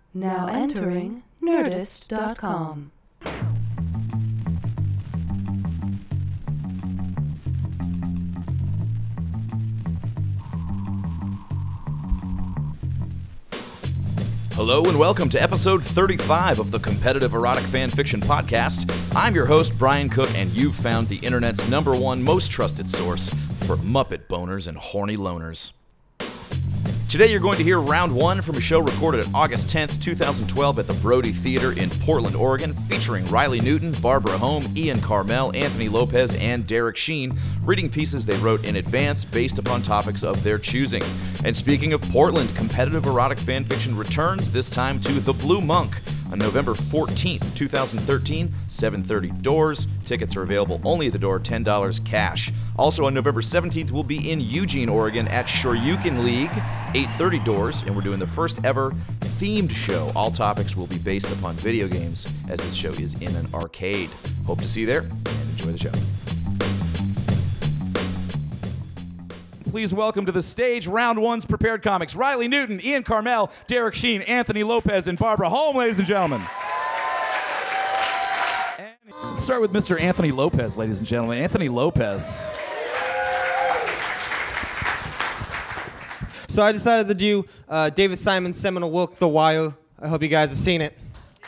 Now entering Nerdist.com. Hello and welcome to episode 35 of the Competitive Erotic Fan Fiction Podcast. I'm your host, Brian Cook, and you've found the internet's #1 most trusted source for Muppet boners and horny loners. Today you're going to hear round 1 from a show recorded at August 10th, 2012 at the Brody Theater in Portland, Oregon, featuring Riley Newton, Barbara Holm, Ian Carmel, Anthony Lopez, and Derek Sheen, reading pieces they wrote in advance based upon topics of their choosing. And speaking of Portland, Competitive Erotic Fan Fiction returns, this time to The Blue Monk, on November 14th, 2013, 7:30 doors. Tickets are available only at the door, $10 cash. Also on November 17th, we'll be in Eugene, Oregon at Shoryuken League, 8:30 doors, and we're doing the first ever themed show. All topics will be based upon video games, as this show is in an arcade. Hope to see you there, and enjoy the show. Please welcome to the stage round 1's prepared comics, Riley Newton, Ian Carmel, Derek Sheen, Anthony Lopez, and Barbara Holm, ladies and gentlemen. Let's start with Mr. Anthony Lopez, ladies and gentlemen. Anthony Lopez. So I decided to do David Simon's seminal work, The Wire. I hope you guys have seen it.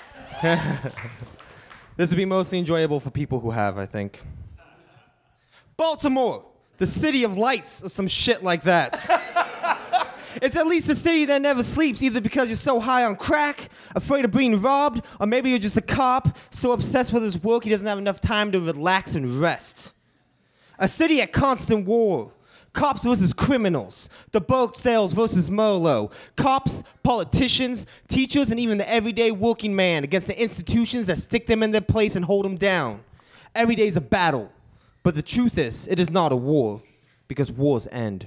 This will be mostly enjoyable for people who have, I think. Baltimore, the city of lights, or some shit like that. It's at least a city that never sleeps, either because you're so high on crack, afraid of being robbed, or maybe you're just a cop so obsessed with his work he doesn't have enough time to relax and rest. A city at constant war. Cops versus criminals. The Burksdales versus Merlot. Cops, politicians, teachers, and even the everyday working man against the institutions that stick them in their place and hold them down. Every day's a battle. But the truth is, it is not a war, because wars end.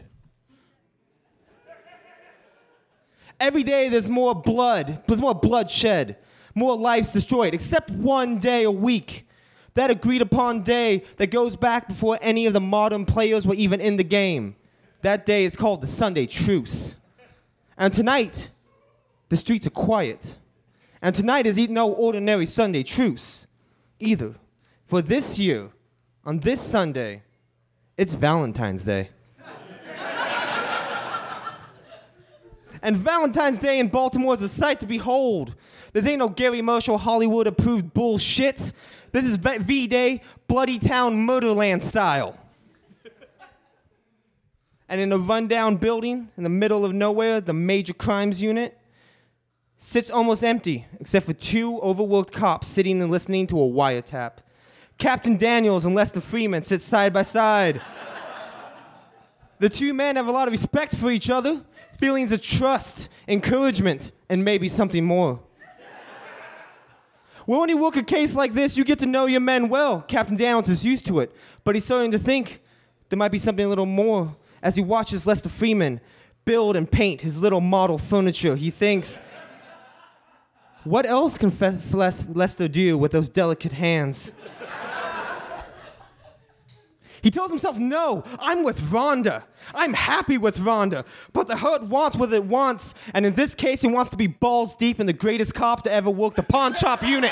Every day there's more blood, there's more bloodshed, more lives destroyed, except one day a week. That agreed upon day that goes back before any of the modern players were even in the game. That day is called the Sunday Truce. And tonight, the streets are quiet. And tonight is no ordinary Sunday Truce either. For this year, on this Sunday, it's Valentine's Day. And Valentine's Day in Baltimore is a sight to behold. This ain't no Gary Marshall Hollywood-approved bullshit. This is V-Day, Bloody Town Murderland style. And in a rundown building in the middle of nowhere, the Major Crimes Unit sits almost empty, except for 2 overworked cops sitting and listening to a wiretap. Captain Daniels and Lester Freeman sit side by side. The 2 men have a lot of respect for each other, feelings of trust, encouragement, and maybe something more. Well, when you work a case like this, you get to know your men well. Captain Daniels is used to it, but he's starting to think there might be something a little more. As he watches Lester Freeman build and paint his little model furniture, he thinks, what else can Lester do with those delicate hands? He tells himself, no, I'm with Rhonda. I'm happy with Rhonda. But the hurt wants what it wants. And in this case, he wants to be balls deep in the greatest cop to ever work the pawn shop unit.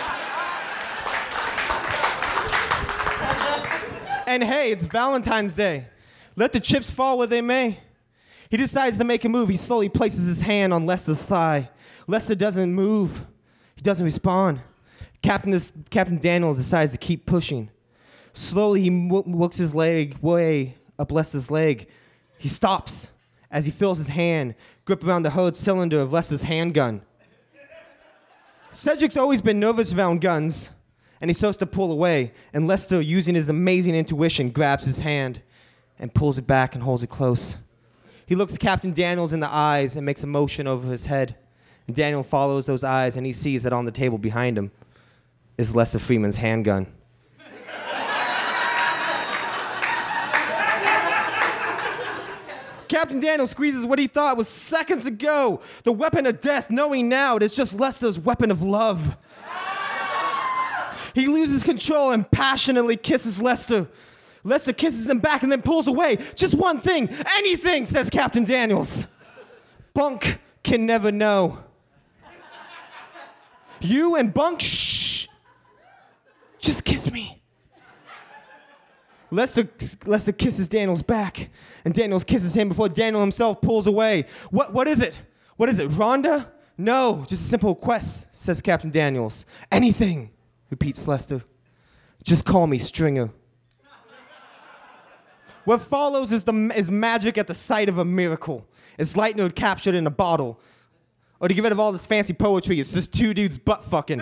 And hey, it's Valentine's Day. Let the chips fall where they may. He decides to make a move. He slowly places his hand on Lester's thigh. Lester doesn't move. He doesn't respond. Captain Daniel decides to keep pushing. Slowly, he works his leg way up Lester's leg. He stops as he feels his hand grip around the hard cylinder of Lester's handgun. Cedric's always been nervous around guns, and he starts to pull away, and Lester, using his amazing intuition, grabs his hand and pulls it back and holds it close. He looks Captain Daniels in the eyes and makes a motion over his head. And Daniel follows those eyes, and he sees that on the table behind him is Lester Freeman's handgun. Captain Daniel squeezes what he thought was seconds ago the weapon of death, knowing now it is just Lester's weapon of love. He loses control and passionately kisses Lester. Lester kisses him back and then pulls away. Just one thing, anything, says Captain Daniels. Bunk can never know. You and Bunk, shh. Just kiss me. Lester kisses Daniel's back, and Daniels kisses him before Daniel himself pulls away. What is it? What is it, Rhonda? No, just a simple request, says Captain Daniels. Anything, repeats Lester. Just call me Stringer. What follows is magic at the sight of a miracle. It's lightning captured in a bottle. Or to get rid of all this fancy poetry, it's just two dudes butt fucking.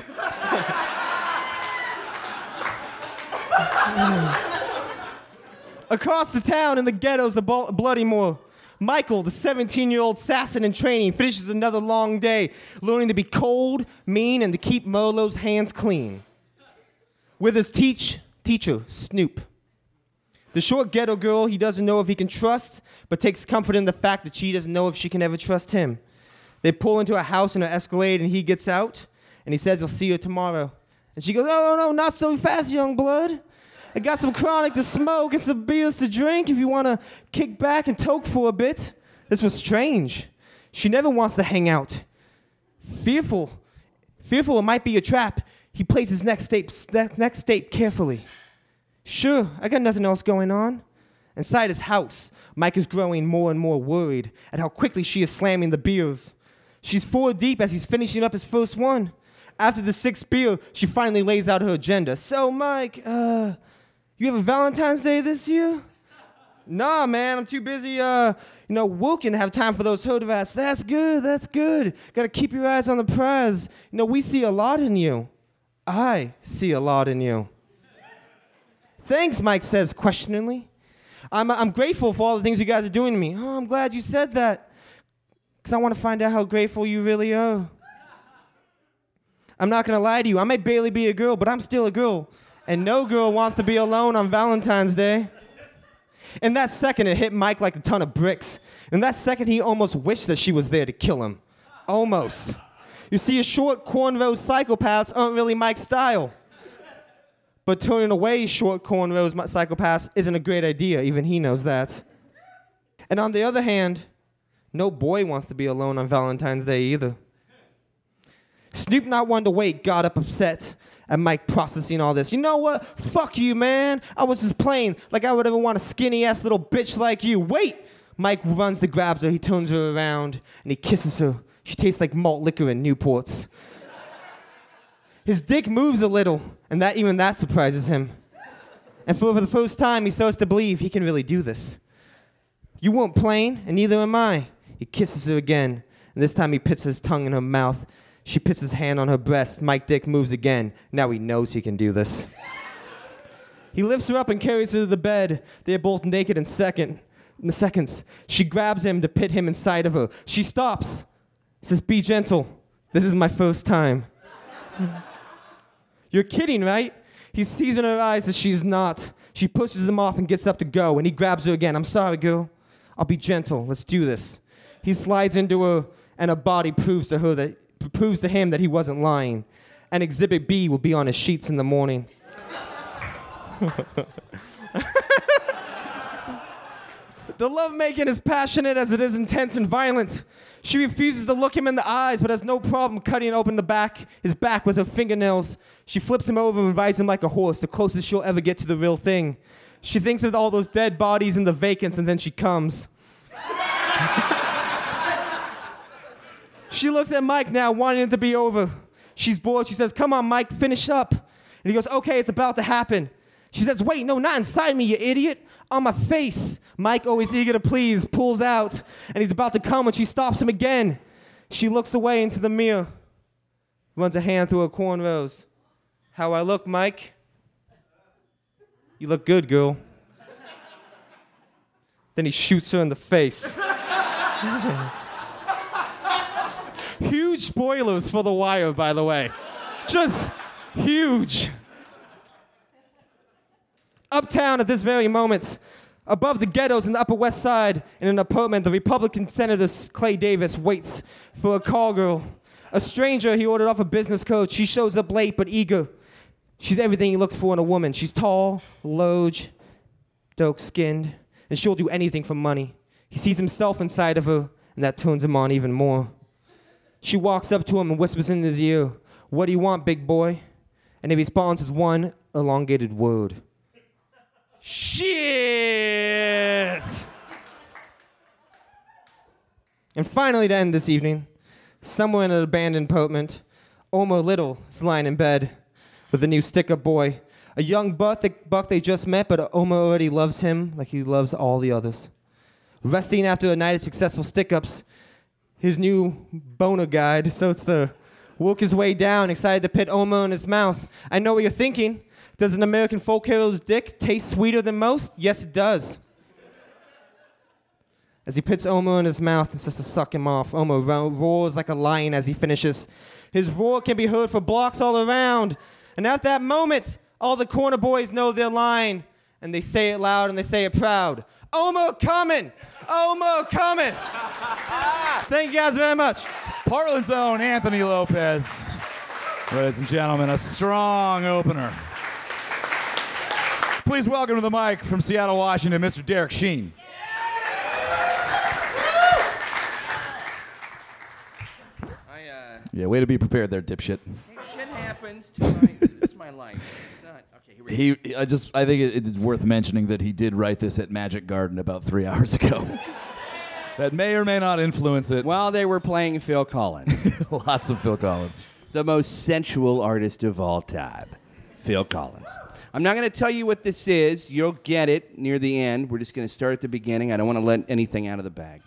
Across the town in the ghettos of Bloodymore, Michael, the 17-year-old assassin in training, finishes another long day, learning to be cold, mean, and to keep Molo's hands clean. With his teacher, Snoop. The short ghetto girl he doesn't know if he can trust, but takes comfort in the fact that she doesn't know if she can ever trust him. They pull into a house in an Escalade, and he gets out, and he says he'll see her tomorrow. And she goes, "Oh, no, not so fast, young blood. I got some chronic to smoke and some beers to drink if you want to kick back and toke for a bit." This was strange. She never wants to hang out. Fearful it might be a trap, he plays his next tape carefully. Sure, I got nothing else going on. Inside his house, Mike is growing more and more worried at how quickly she is slamming the beers. She's 4 deep as he's finishing up his first one. After the 6th beer, she finally lays out her agenda. "So, Mike, you have a Valentine's Day this year?" "Nah, man, I'm too busy, working to have time for those hood rats." That's good. Gotta keep your eyes on the prize. We see a lot in you. I see a lot in you. Thanks, Mike says questioningly. I'm grateful for all the things you guys are doing to me. Oh, I'm glad you said that, because I want to find out how grateful you really are. I'm not going to lie to you. I may barely be a girl, but I'm still a girl. And no girl wants to be alone on Valentine's Day. In that second, it hit Mike like a ton of bricks. In that second, he almost wished that she was there to kill him. Almost. You see, a short cornrow psychopaths aren't really Mike's style. But turning away short cornrows psychopaths isn't a great idea. Even he knows that. And on the other hand, no boy wants to be alone on Valentine's Day either. Snoop, not one to wait, got up upset at Mike processing all this. "You know what? Fuck you, man. I was just playing like I would ever want a skinny-ass little bitch like you." "Wait!" Mike runs to grabs her. He turns her around, and he kisses her. She tastes like malt liquor in Newports. His dick moves a little, and even that surprises him. And for the first time, he starts to believe he can really do this. "You weren't playing, and neither am I." He kisses her again, and this time he puts his tongue in her mouth. She puts his hand on her breast. Mike Dick moves again. Now he knows he can do this. He lifts her up and carries her to the bed. They are both naked in seconds. She grabs him to pit him inside of her. She stops. Says, "Be gentle. This is my first time." "You're kidding, right?" He sees in her eyes that she's not. She pushes him off and gets up to go, and he grabs her again. "I'm sorry, girl. I'll be gentle. Let's do this." He slides into her, and her body proves to him that he wasn't lying. And Exhibit B will be on his sheets in the morning. The lovemaking is passionate as it is intense and violent. She refuses to look him in the eyes, but has no problem cutting open his back with her fingernails. She flips him over and rides him like a horse, the closest she'll ever get to the real thing. She thinks of all those dead bodies and the vacants, and then she comes. She looks at Mike now, wanting it to be over. She's bored. She says, "Come on, Mike, finish up." And he goes, "Okay, it's about to happen." She says, "Wait, no, not inside me, you idiot. On my face." Mike, always eager to please, pulls out, and he's about to come when she stops him again. She looks away into the mirror, runs a hand through her cornrows. "How I look, Mike?" "You look good, girl." Then he shoots her in the face. Huge spoilers for The Wire, by the way. Just huge. Uptown at this very moment, above the ghettos in the Upper West Side, in an apartment, the Republican Senator Clay Davis waits for a call girl. A stranger he ordered off a business coach. She shows up late but eager. She's everything he looks for in a woman. She's tall, large, dark-skinned, and she'll do anything for money. He sees himself inside of her, and that turns him on even more. She walks up to him and whispers in his ear, "What do you want, big boy?" And he responds with one elongated word. Shit! And finally, to end this evening, somewhere in an abandoned apartment, Omar Little is lying in bed with a new stick-up boy, a young buck they just met, but Omar already loves him like he loves all the others. Resting after a night of successful stick-ups, his new boner guide starts to work his way down, excited to put Omar in his mouth. I know what you're thinking. Does an American folk hero's dick taste sweeter than most? Yes, it does. As he puts Omar in his mouth and starts to suck him off, Omar roars like a lion as he finishes. His roar can be heard for blocks all around. And at that moment, all the corner boys know their line. And they say it loud and they say it proud. Omar coming! Omar coming! Thank you guys very much. Portland's own Anthony Lopez. Ladies and gentlemen, a strong opener. Please welcome to the mic from Seattle, Washington, Mr. Derek Sheen. Yeah, way to be prepared there, dipshit. Hey, shit happens to my, it's my life. It's not, okay, here we go. I think it is worth mentioning that he did write this at Magic Garden about 3 hours ago. That may or may not influence it. While they were playing Phil Collins. Lots of Phil Collins. The most sensual artist of all time, Phil Collins. I'm not going to tell you what this is. You'll get it near the end. We're just going to start at the beginning. I don't want to let anything out of the bag.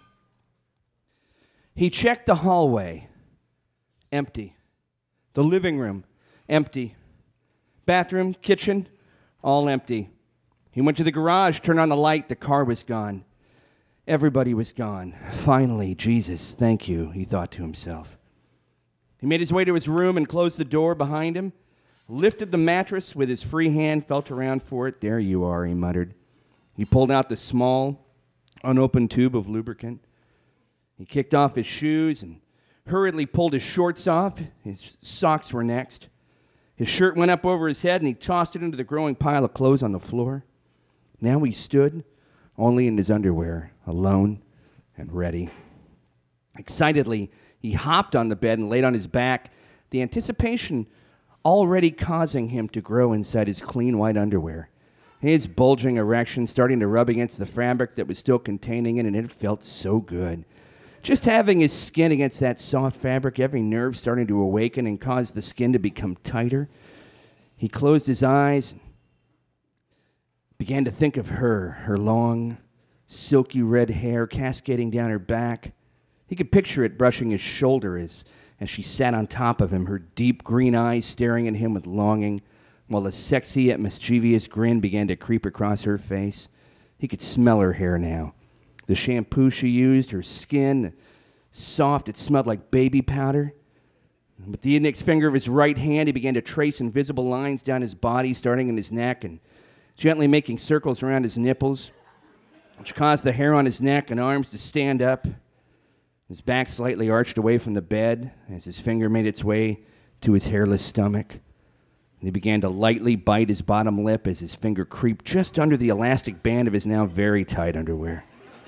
He checked the hallway. Empty. The living room, empty. Bathroom, kitchen, all empty. He went to the garage, turned on the light, the car was gone. Everybody was gone. Finally, Jesus, thank you, he thought to himself. He made his way to his room and closed the door behind him, lifted the mattress with his free hand, felt around for it. There you are, he muttered. He pulled out the small, unopened tube of lubricant. He kicked off his shoes and hurriedly pulled his shorts off. His socks were next. His shirt went up over his head, and he tossed it into the growing pile of clothes on the floor. Now he stood, only in his underwear, alone and ready. Excitedly, he hopped on the bed and laid on his back, the anticipation already causing him to grow inside his clean white underwear. His bulging erection starting to rub against the fabric that was still containing it, and it felt so good. Just having his skin against that soft fabric, every nerve starting to awaken and cause the skin to become tighter. He closed his eyes, began to think of her long, silky red hair cascading down her back. He could picture it brushing his shoulder as she sat on top of him, her deep green eyes staring at him with longing, while a sexy yet mischievous grin began to creep across her face. He could smell her hair now. The shampoo she used, her skin, soft, it smelled like baby powder. With the index finger of his right hand, he began to trace invisible lines down his body, starting in his neck and gently making circles around his nipples, which caused the hair on his neck and arms to stand up. His back slightly arched away from the bed as his finger made its way to his hairless stomach. And he began to lightly bite his bottom lip as his finger creeped just under the elastic band of his now very tight underwear.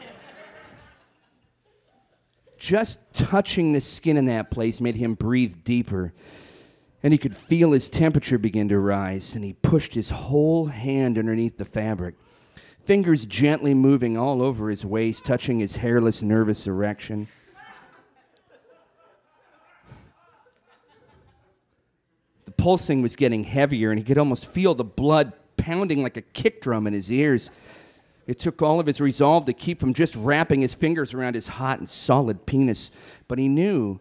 Just touching the skin in that place made him breathe deeper, and he could feel his temperature begin to rise, and he pushed his whole hand underneath the fabric, fingers gently moving all over his waist, touching his hairless, nervous erection. The pulsing was getting heavier, and he could almost feel the blood pounding like a kick drum in his ears. It took all of his resolve to keep from just wrapping his fingers around his hot and solid penis. But he knew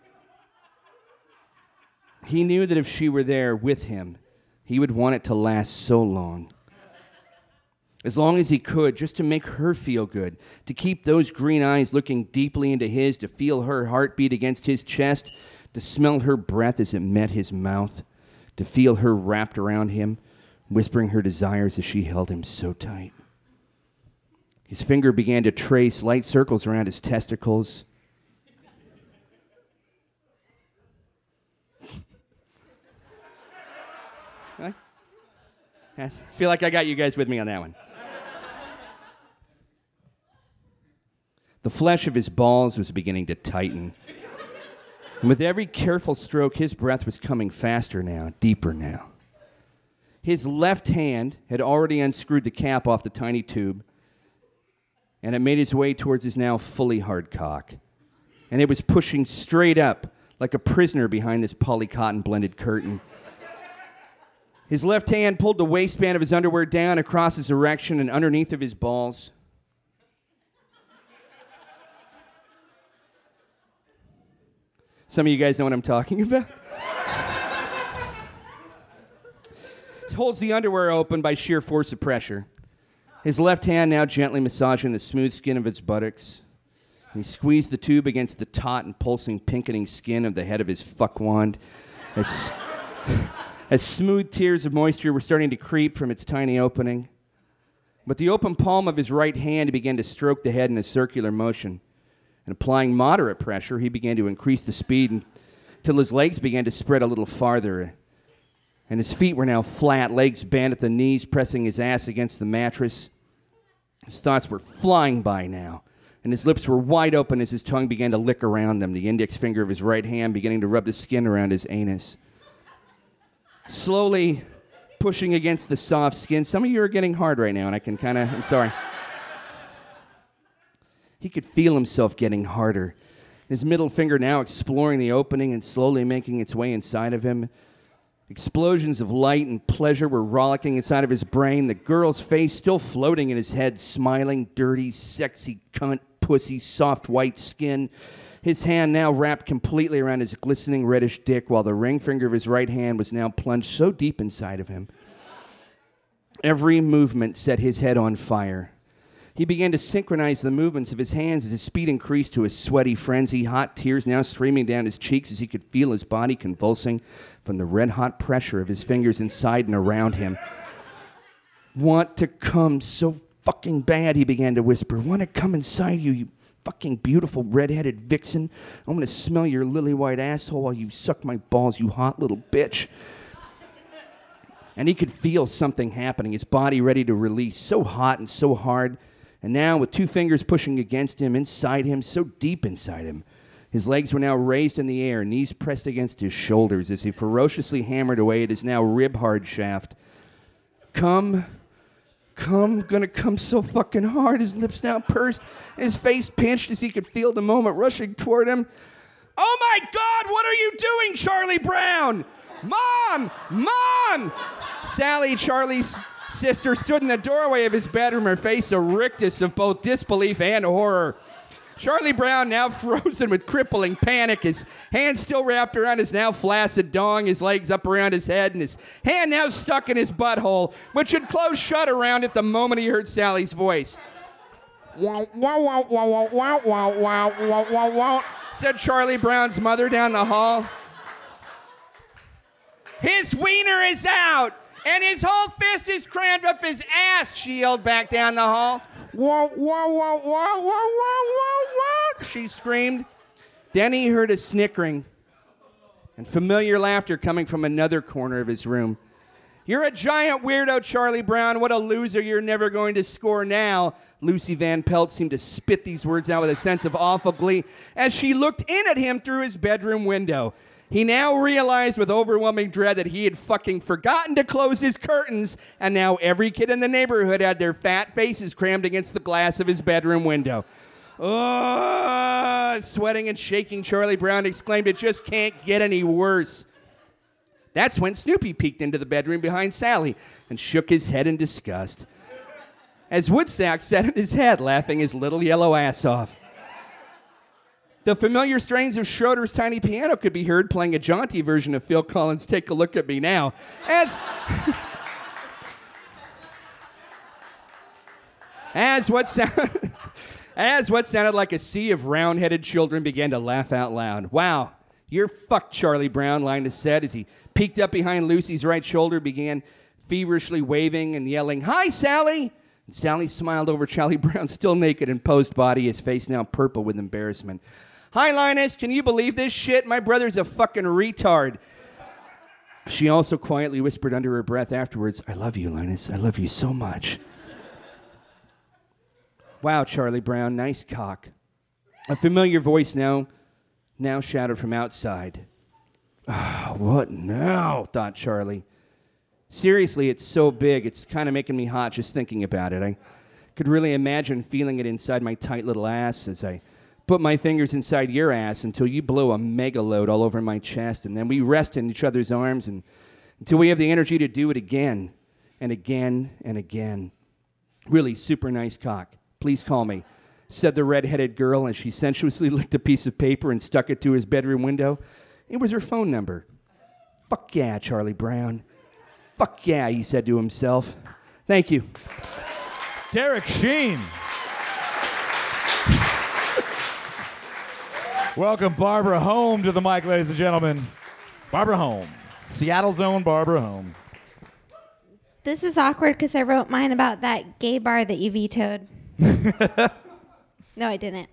that if she were there with him, he would want it to last so long. As long as he could, just to make her feel good, to keep those green eyes looking deeply into his, to feel her heartbeat against his chest, to smell her breath as it met his mouth, to feel her wrapped around him, whispering her desires as she held him so tight. His finger began to trace light circles around his testicles. I feel like I got you guys with me on that one. The flesh of his balls was beginning to tighten. And with every careful stroke, his breath was coming faster now, deeper now. His left hand had already unscrewed the cap off the tiny tube, and it made its way towards his now fully hard cock. And it was pushing straight up like a prisoner behind this polycotton blended curtain. His left hand pulled the waistband of his underwear down across his erection and underneath of his balls. Some of you guys know what I'm talking about. He holds the underwear open by sheer force of pressure. His left hand now gently massaging the smooth skin of his buttocks. He squeezed the tube against the taut and pulsing, pinkening skin of the head of his fuck wand. As smooth tears of moisture were starting to creep from its tiny opening. With the open palm of his right hand, he began to stroke the head in a circular motion. And applying moderate pressure, he began to increase the speed until his legs began to spread a little farther. And his feet were now flat, legs bent at the knees, pressing his ass against the mattress. His thoughts were flying by now, and his lips were wide open as his tongue began to lick around them, the index finger of his right hand beginning to rub the skin around his anus. Slowly pushing against the soft skin. Some of you are getting hard right now, and I'm sorry. He could feel himself getting harder. His middle finger now exploring the opening and slowly making its way inside of him. Explosions of light and pleasure were rollicking inside of his brain. The girl's face still floating in his head, smiling, dirty, sexy, cunt, pussy, soft white skin. His hand now wrapped completely around his glistening reddish dick, while the ring finger of his right hand was now plunged so deep inside of him. Every movement set his head on fire. He began to synchronize the movements of his hands as his speed increased to a sweaty frenzy, hot tears now streaming down his cheeks as he could feel his body convulsing from the red-hot pressure of his fingers inside and around him. Want to come so fucking bad, he began to whisper. Want to come inside you, you fucking beautiful red-headed vixen. I'm going to smell your lily-white asshole while you suck my balls, you hot little bitch. And he could feel something happening, his body ready to release, so hot and so hard. And now, with two fingers pushing against him, inside him, so deep inside him, his legs were now raised in the air, knees pressed against his shoulders as he ferociously hammered away at his now rib-hard shaft. Gonna come so fucking hard. His lips now pursed, his face pinched as he could feel the moment rushing toward him. Oh my God, what are you doing, Charlie Brown? Mom! Sally, Charlie's sister, stood in the doorway of his bedroom, her face a rictus of both disbelief and horror. Charlie Brown, now frozen with crippling panic, his hand still wrapped around his now flaccid dong, his legs up around his head, and his hand now stuck in his butthole, which had closed shut around it the moment he heard Sally's voice. Wow, wow, wow, wow, wow, wow, wow, wow, wow, wow, said Charlie Brown's mother down the hall. His wiener is out! And his whole fist is crammed up his ass, she yelled back down the hall. Whoa, whoa, whoa, whoa, whoa, whoa, whoa, whoa, she screamed. Then he heard a snickering and familiar laughter coming from another corner of his room. You're a giant weirdo, Charlie Brown. What a loser. You're never going to score now. Lucy Van Pelt seemed to spit these words out with a sense of awful glee as she looked in at him through his bedroom window. He now realized with overwhelming dread that he had fucking forgotten to close his curtains, and now every kid in the neighborhood had their fat faces crammed against the glass of his bedroom window. Sweating and shaking, Charlie Brown exclaimed, it just can't get any worse. That's when Snoopy peeked into the bedroom behind Sally and shook his head in disgust, as Woodstock sat on his head, laughing his little yellow ass off. The familiar strains of Schroeder's tiny piano could be heard playing a jaunty version of Phil Collins' Take a Look at Me Now, as what sounded like a sea of round-headed children began to laugh out loud. Wow, you're fucked, Charlie Brown, Linus said as he peeked up behind Lucy's right shoulder, began feverishly waving and yelling, Hi, Sally! And Sally smiled over Charlie Brown, still naked and posed body, his face now purple with embarrassment. Hi, Linus, can you believe this shit? My brother's a fucking retard. She also quietly whispered under her breath afterwards, I love you, Linus. I love you so much. Wow, Charlie Brown, nice cock. A familiar voice now now shouted from outside. What now? Thought Charlie. Seriously, it's so big, it's kind of making me hot just thinking about it. I could really imagine feeling it inside my tight little ass as I put my fingers inside your ass until you blow a mega load all over my chest, and then we rest in each other's arms and until we have the energy to do it again and again and again. Really super nice cock. Please call me, said the red-headed girl as she sensuously licked a piece of paper and stuck it to his bedroom window. It was her phone number. Fuck yeah, Charlie Brown. Fuck yeah, he said to himself. Thank you. Derek Sheen. Welcome Barbara Home to the mic, ladies and gentlemen. Barbara Home. Seattle's own Barbara Home. This is awkward because I wrote mine about that gay bar that you vetoed. No, I didn't.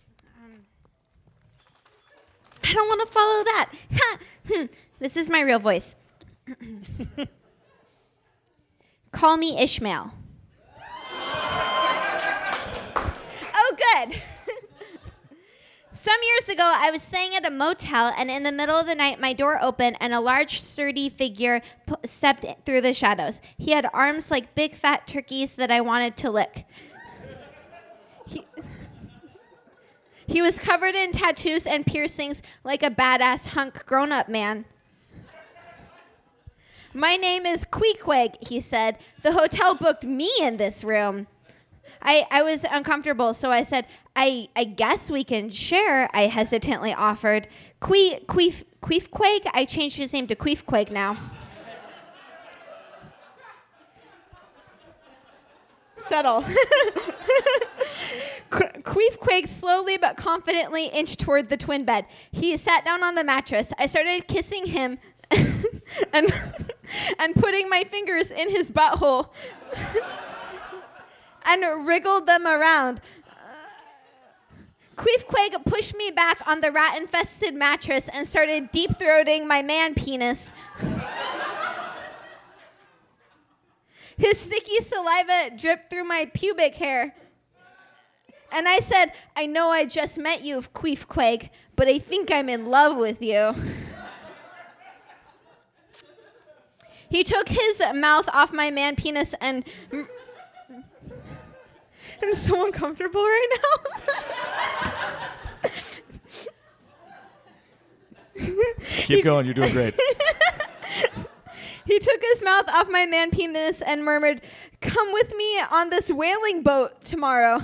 I don't want to follow that. This is my real voice. Call me Ishmael. Oh, good. Some years ago, I was staying at a motel, and in the middle of the night, my door opened, and a large, sturdy figure stepped through the shadows. He had arms like big, fat turkeys that I wanted to lick. He was covered in tattoos and piercings like a badass hunk grown-up man. My name is Queequeg, he said. The hotel booked me in this room. I was uncomfortable, so I said, I guess we can share, I hesitantly offered. Queefqueg? I changed his name to Queefqueg now. Subtle. Queefqueg slowly but confidently inched toward the twin bed. He sat down on the mattress. I started kissing him and putting my fingers in his butthole and wriggled them around. Queefqueg pushed me back on the rat-infested mattress and started deep-throating my man penis. His sticky saliva dripped through my pubic hair. And I said, I know I just met you, Queefqueg, but I think I'm in love with you. He took his mouth off my man penis and... I'm so uncomfortable right now. Keep going, you're doing great. He took his mouth off my man penis and murmured, "Come with me on this whaling boat tomorrow."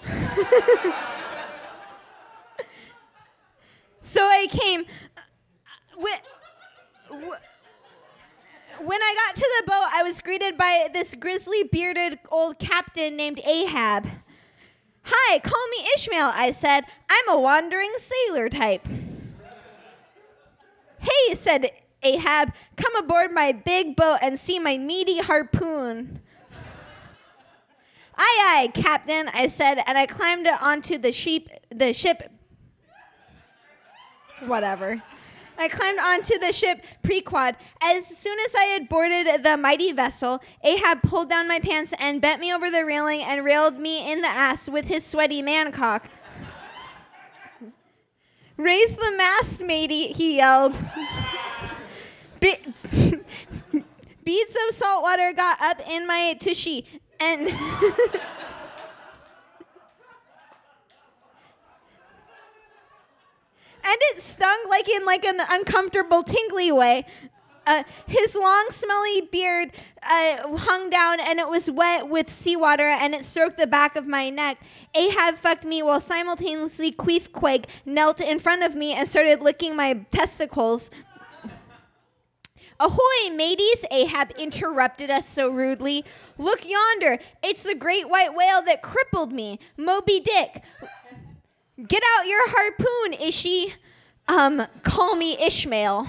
So I came. When I got to the boat, I was greeted by this grizzly bearded old captain named Ahab. "Hi, call me Ishmael," I said. "I'm a wandering sailor type." "Hey," said Ahab, "come aboard my big boat and see my meaty harpoon." "Aye, aye, Captain," I said, and I climbed onto the ship. Whatever. I climbed onto the ship Prequad. As soon as I had boarded the mighty vessel, Ahab pulled down my pants and bent me over the railing and railed me in the ass with his sweaty man-cock. "Raise the mast, matey," he yelled. Beads of salt water got up in my tushy, and... And it stung like in an uncomfortable, tingly way. His long, smelly beard hung down, and it was wet with seawater, and it stroked the back of my neck. Ahab fucked me while simultaneously Queefqueg knelt in front of me and started licking my testicles. "Ahoy, mateys," Ahab interrupted us so rudely. "Look yonder. It's the great white whale that crippled me, Moby Dick. Get out your harpoon, Ishi. Call me Ishmael."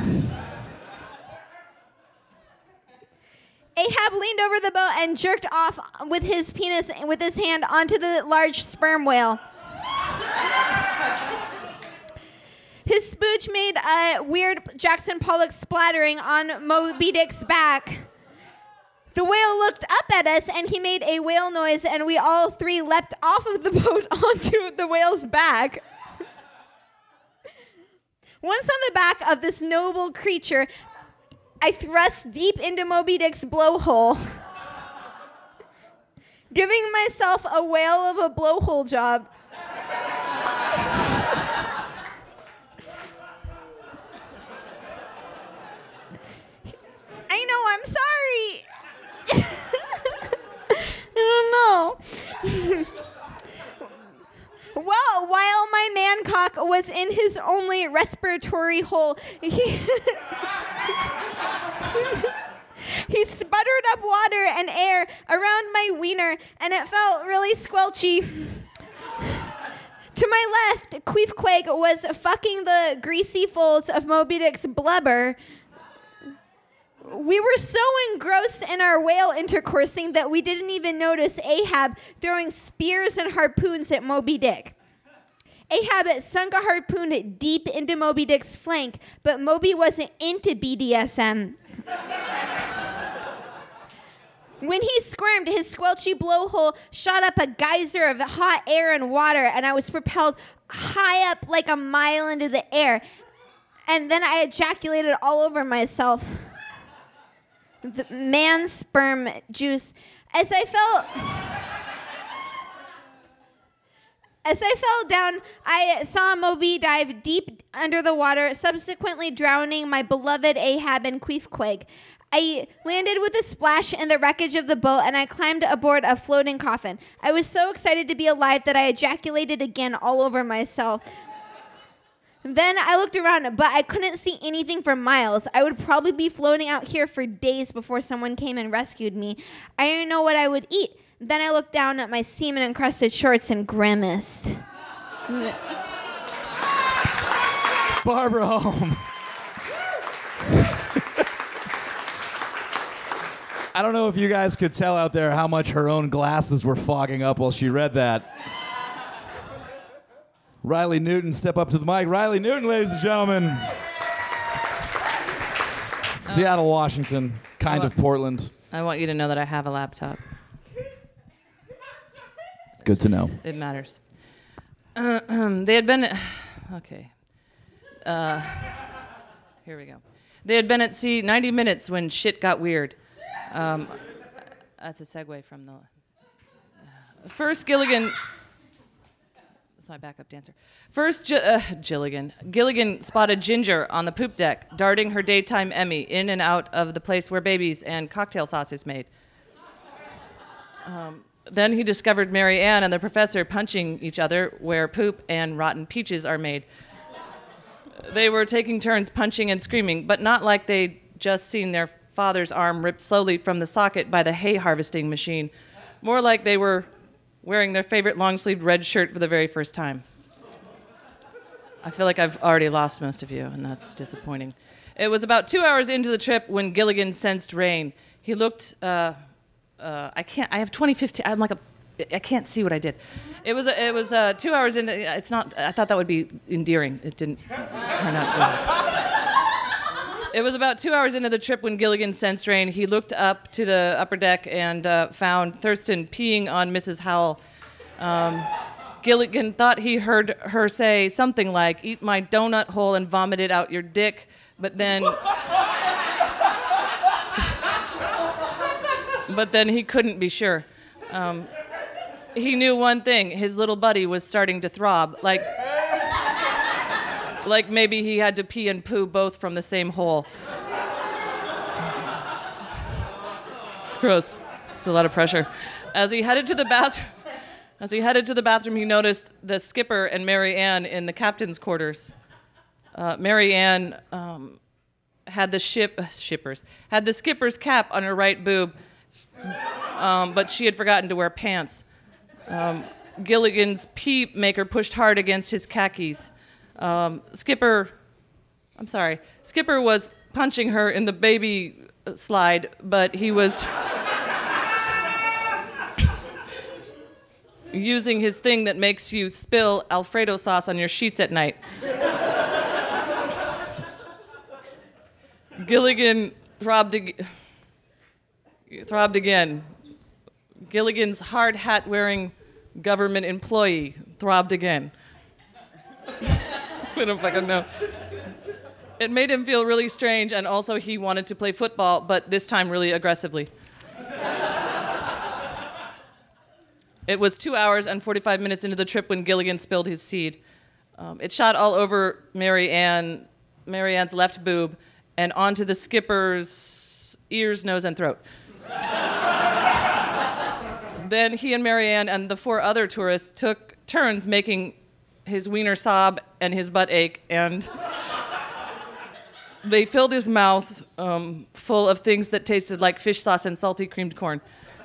Ahab leaned over the boat and jerked off with his penis with his hand onto the large sperm whale. His spooch made a weird Jackson Pollock splattering on Moby Dick's back. The whale looked up at us, and he made a whale noise, and we all three leapt off of the boat onto the whale's back. Once on the back of this noble creature, I thrust deep into Moby Dick's blowhole, giving myself a whale of a blowhole job. I know, I'm sorry. I don't know. Well, while my mancock was in his only respiratory hole, he sputtered up water and air around my wiener, and it felt really squelchy. To my left, Queefqueg was fucking the greasy folds of Moby Dick's blubber. We were so engrossed in our whale intercoursing that we didn't even notice Ahab throwing spears and harpoons at Moby Dick. Ahab had sunk a harpoon deep into Moby Dick's flank, but Moby wasn't into BDSM. When he squirmed, his squelchy blowhole shot up a geyser of hot air and water, and I was propelled high up like a mile into the air. And then I ejaculated all over myself. The man's sperm juice. As I fell down, I saw Moby dive deep under the water, subsequently drowning my beloved Ahab and Queefqueg. I landed with a splash in the wreckage of the boat, and I climbed aboard a floating coffin. I was so excited to be alive that I ejaculated again all over myself. Then I looked around, but I couldn't see anything for miles. I would probably be floating out here for days before someone came and rescued me. I didn't know what I would eat. Then I looked down at my semen-encrusted shorts and grimaced. Barbara Holm. I don't know if you guys could tell out there how much her own glasses were fogging up while she read that. Riley Newton, step up to the mic. Riley Newton, ladies and gentlemen. Seattle, Washington, kind of Portland. I want you to know that I have a laptop. Good to know. It matters. They had been... Okay. Here we go. They had been at sea 90 minutes when shit got weird. That's a segue from the... First, Gilligan... That's my backup dancer. First, Gilligan spotted Ginger on the poop deck, darting her daytime Emmy in and out of the place where babies and cocktail sauce is made. Then he discovered Mary Ann and the professor punching each other where poop and rotten peaches are made. They were taking turns punching and screaming, but not like they'd just seen their father's arm ripped slowly from the socket by the hay harvesting machine. More like they were wearing their favorite long-sleeved red shirt for the very first time. I feel like I've already lost most of you, and that's disappointing. It was about 2 hours into the trip when Gilligan sensed rain. He looked, I have 2015, I can't see what I did. It was 2 hours into, it's not, I thought that would be endearing. It didn't turn out to be. It was about 2 hours into the trip when Gilligan sensed rain. He looked up to the upper deck and found Thurston peeing on Mrs. Howell. Gilligan thought he heard her say something like, "Eat my donut hole and vomit it out your dick," but then he couldn't be sure. He knew one thing: his little buddy was starting to throb, like maybe he had to pee and poo both from the same hole. It's gross. It's a lot of pressure. As he headed to the bathroom, he noticed the skipper and Mary Ann in the captain's quarters. Mary Ann had the skipper's cap on her right boob, but she had forgotten to wear pants. Gilligan's pee maker pushed hard against his khakis. Skipper was punching her in the baby slide, but he was using his thing that makes you spill Alfredo sauce on your sheets at night. Gilligan throbbed again. Gilligan's hard hat-wearing government employee throbbed again. I don't fucking know. It made him feel really strange, and also he wanted to play football, but this time really aggressively. It was 2 hours and 45 minutes into the trip when Gilligan spilled his seed. It shot all over Mary Ann's left boob and onto the skipper's ears, nose, and throat. Then he and Mary Ann and the 4 other tourists took turns making his wiener sob and his butt ache, and they filled his mouth full of things that tasted like fish sauce and salty creamed corn.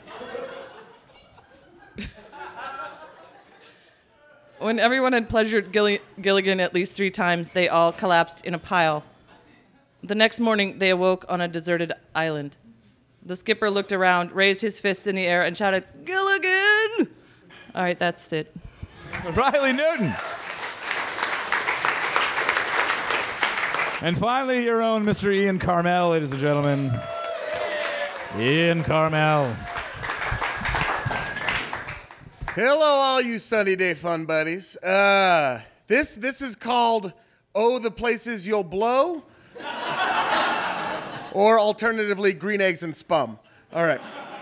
When everyone had pleasured Gilligan at least 3 times, they all collapsed in a pile. The next morning, they awoke on a deserted island. The skipper looked around, raised his fists in the air, and shouted, "Gilligan!" All right, that's it. Riley Newton. And finally, your own Mr. Ian Carmel, ladies and gentlemen. Ian Carmel. Hello, all you sunny day fun buddies. This is called "Oh, the Places You'll Blow," or alternatively, "Green Eggs and Spum." All right.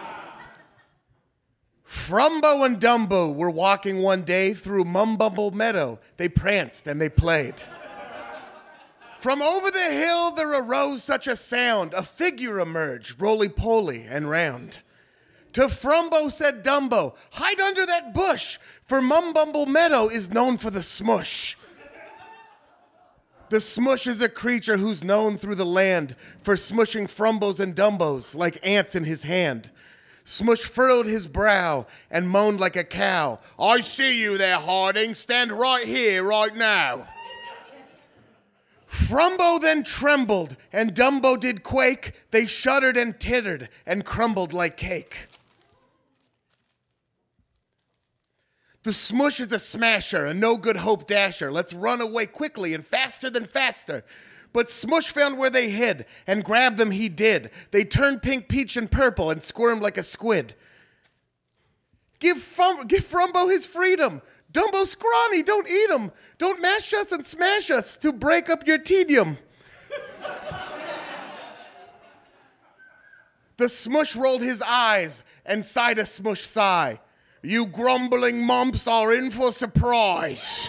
Frumbo and Dumbo were walking one day through Mumbumble Meadow. They pranced and they played. From over the hill there arose such a sound, a figure emerged, roly-poly and round. To Frumbo said Dumbo, "Hide under that bush, for Mumbumble Meadow is known for the smush." The smush is a creature who's known through the land for smushing Frumbos and Dumbos like ants in his hand. Smush furrowed his brow and moaned like a cow, "I see you there, Harding, stand right here, right now." Frumbo then trembled, and Dumbo did quake. They shuddered and tittered and crumbled like cake. The smush is a smasher, a no-good hope dasher. Let's run away quickly and faster than faster. But Smush found where they hid, and grab them he did. They turned pink, peach, and purple and squirmed like a squid. Give Frumbo his freedom. Dumbo scrawny, don't eat him. Don't mash us and smash us to break up your tedium. The Smush rolled his eyes and sighed a Smush sigh. "You grumbling mumps are in for surprise."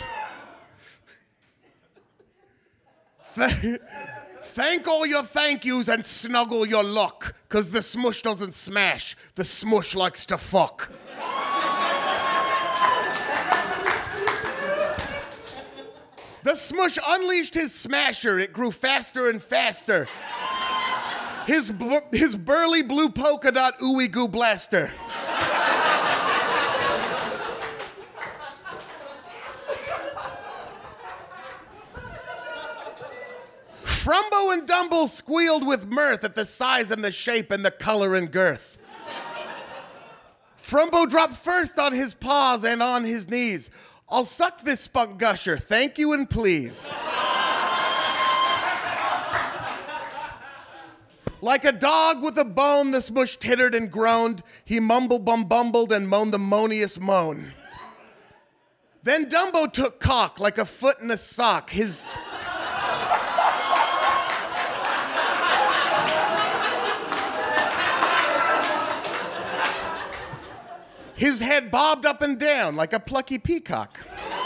Thank all your thank yous and snuggle your luck, 'cause the Smush doesn't smash, the Smush likes to fuck. The Smush unleashed his smasher, it grew faster and faster. His burly blue polka dot ooey goo blaster. Frumbo and Dumbo squealed with mirth at the size and the shape and the color and girth. Frumbo dropped first on his paws and on his knees. "I'll suck this spunk gusher, thank you and please." Like a dog with a bone, the Smush tittered and groaned. He bumbled and moaned the moaniest moan. Then Dumbo took cock like a foot in a sock. His head bobbed up and down like a plucky peacock.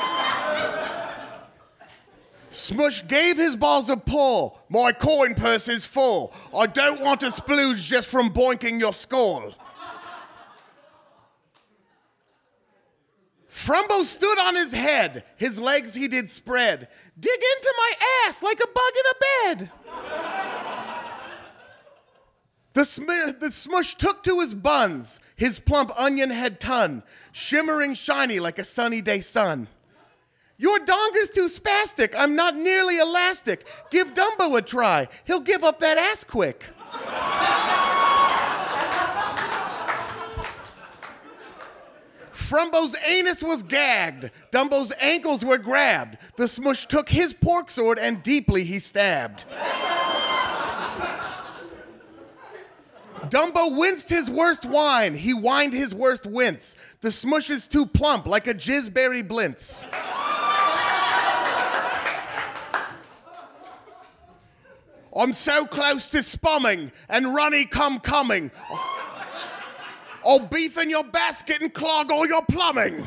Smush gave his balls a pull. "My coin purse is full. I don't want to splooge just from boinking your skull." Frumbo stood on his head. His legs he did spread. "Dig into my ass like a bug in a bed." The Smush took to his buns, his plump onion head ton, shimmering shiny like a sunny day sun. "Your donger's too spastic, I'm not nearly elastic. Give Dumbo a try, he'll give up that ass quick." Frumbo's anus was gagged, Dumbo's ankles were grabbed. The Smush took his pork sword and deeply he stabbed. Dumbo winced his worst whine, he whined his worst wince. The Smush is too plump like a jizzberry blintz. I'm so close to spumming and runny coming. I'll beef in your basket and clog all your plumbing.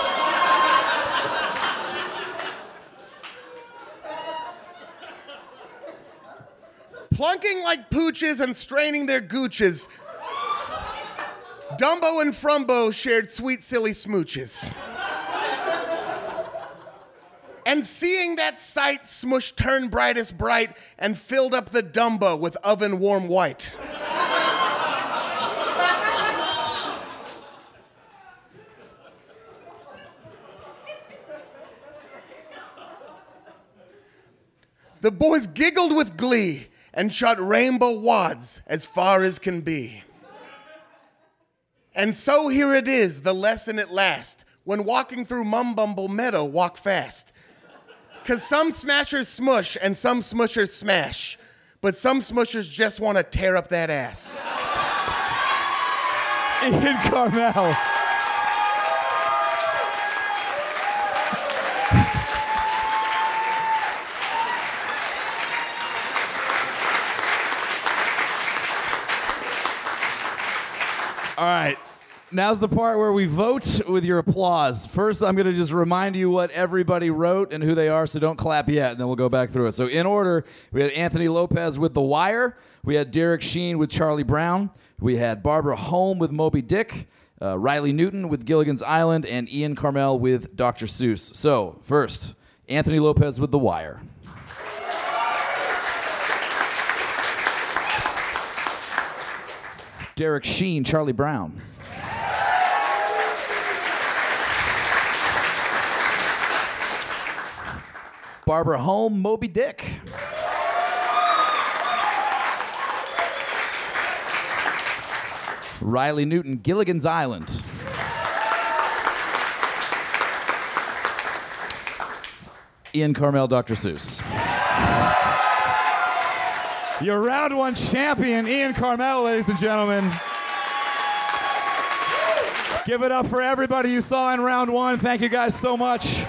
Plunking like pooches and straining their gooches, Dumbo and Frumbo shared sweet, silly smooches. And seeing that sight, Smush turned brightest bright and filled up the Dumbo with oven warm white. The boys giggled with glee and shot rainbow wads as far as can be. And so here it is, the lesson at last. When walking through Mumbumble Meadow, walk fast. 'Cause some smashers smush and some smushers smash. But some smushers just want to tear up that ass. Ian Carmel. All right. Now's the part where we vote with your applause. First, I'm going to just remind you what everybody wrote and who they are, so don't clap yet, and then we'll go back through it. So in order, we had Anthony Lopez with The Wire. We had Derek Sheen with Charlie Brown. We had Barbara Holm with Moby Dick. Riley Newton with Gilligan's Island. And Ian Carmel with Dr. Seuss. So first, Anthony Lopez with The Wire. Derek Sheen, Charlie Brown. Barbara Holm, Moby Dick. Riley Newton, Gilligan's Island. Ian Carmel, Dr. Seuss. Your round one champion, Ian Carmel, ladies and gentlemen. Give it up for everybody you saw in round one. Thank you guys so much.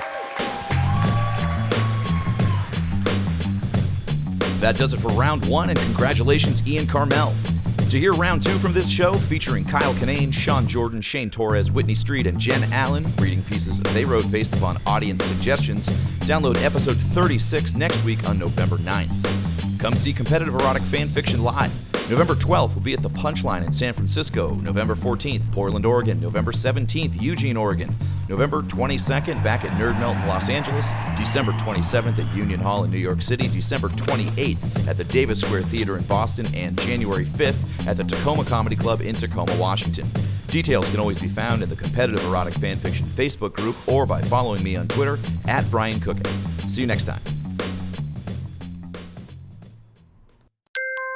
That does it for round one, and congratulations, Ian Carmel. To hear round two from this show, featuring Kyle Kinane, Sean Jordan, Shane Torres, Whitney Street, and Jen Allen, reading pieces they wrote based upon audience suggestions, download episode 36 next week on November 9th. Come see Competitive Erotic Fan Fiction live. November 12th will be at the Punchline in San Francisco. November 14th, Portland, Oregon. November 17th, Eugene, Oregon. November 22nd, back at Nerd Melt in Los Angeles. December 27th at Union Hall in New York City. December 28th at the Davis Square Theater in Boston. And January 5th at the Tacoma Comedy Club in Tacoma, Washington. Details can always be found in the Competitive Erotic Fan Fiction Facebook group or by following me on Twitter at Brian Cooking. See you next time.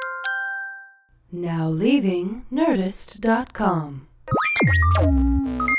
Now leaving Nerdist.com.